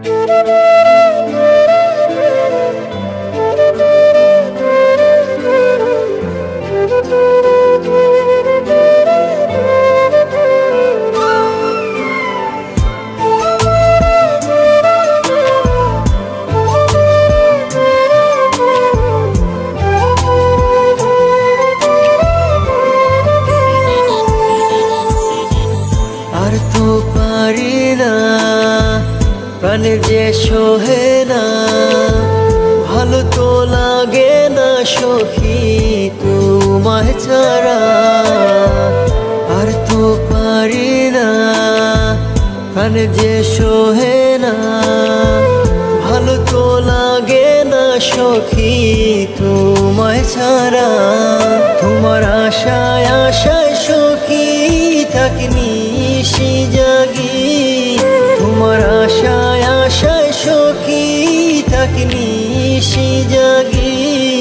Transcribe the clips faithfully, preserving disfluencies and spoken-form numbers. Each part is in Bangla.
প্রাণের যে সোহে না, ভালো তো লাগে না সখী তোমায় ছাড়া। আর তো পারি না, প্রাণের যে সোহে না, ভালো তো লাগে না সখী তোমায় ছাড়া। তোমার আশায় আশায় সখী থাকিনি সে জাগি, তোমার আশায় আশায় সখী থাকিনি সে জাগি।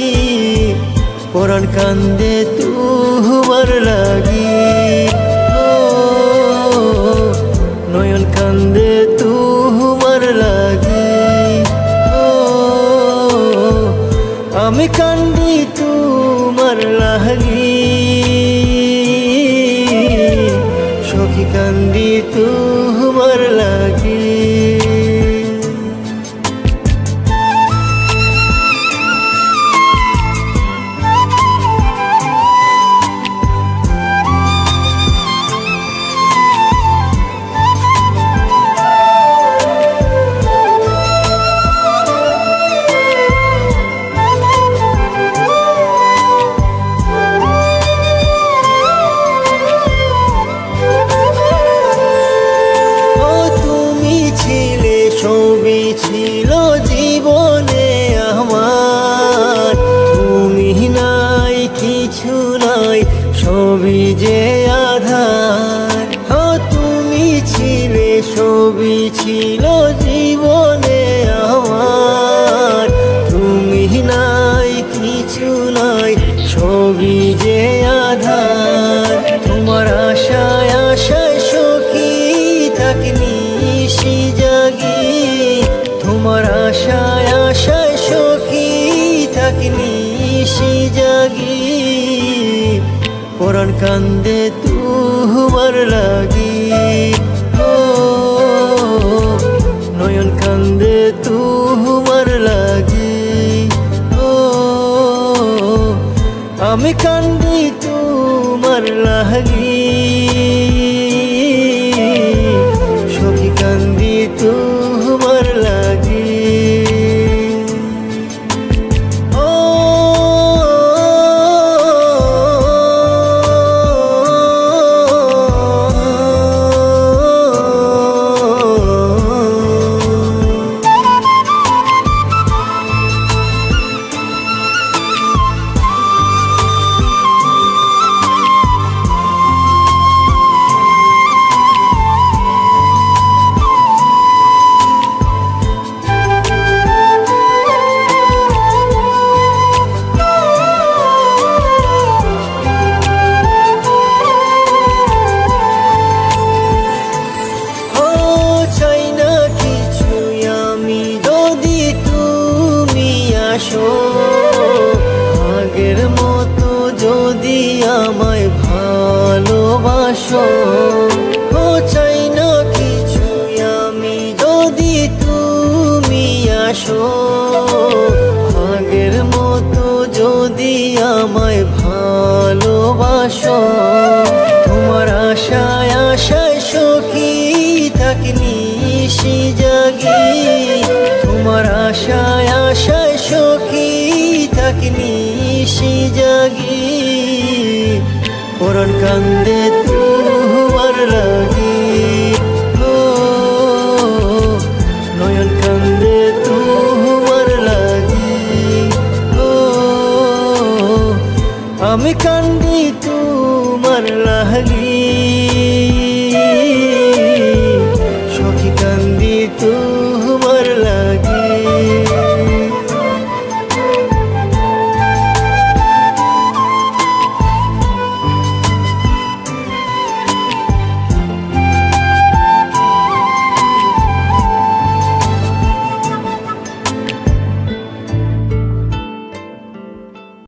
পরাণ কান্দে তোমার লাগি, ও নয়ন কান্দে তোমার লাগি, ও আমি কান্দি তোমার লাগি, সখী কান্দি তোমার লাগি। ছিল জীবনে আমার, তুমি নাই কিছু নাই সবই যে আধার। ও তুমি ছিলে সবই ছিল জীবনে আমার, তুমি নাই কিছু নাই সবই যে আধার। তোমার আশায় আশায় সখী থাকিনি সে জাগি, তোমার আশায় আশায় সখী থাকিনি সে জাগি। পরাণ কান্দে তোমার লাগি, ও নয়ন কান্দে তোমার লাগি, ও আমি কান্দি তোমার লাগি, সখী কান্দি তোমার লাগি। আগের মতো যদি আমায় ভালোবাসো, ও চাই না কিছু আমি যদি তুমি আসো। আগের মতো যদি আমায় ভালোবাসো, তোমার আশায় আশায় সখী থাকিনি সে জাগি, তোমার আশায় আশায় সখী থাকিনি সে জাগি। পরাণ কান্দে তোমার লাগি।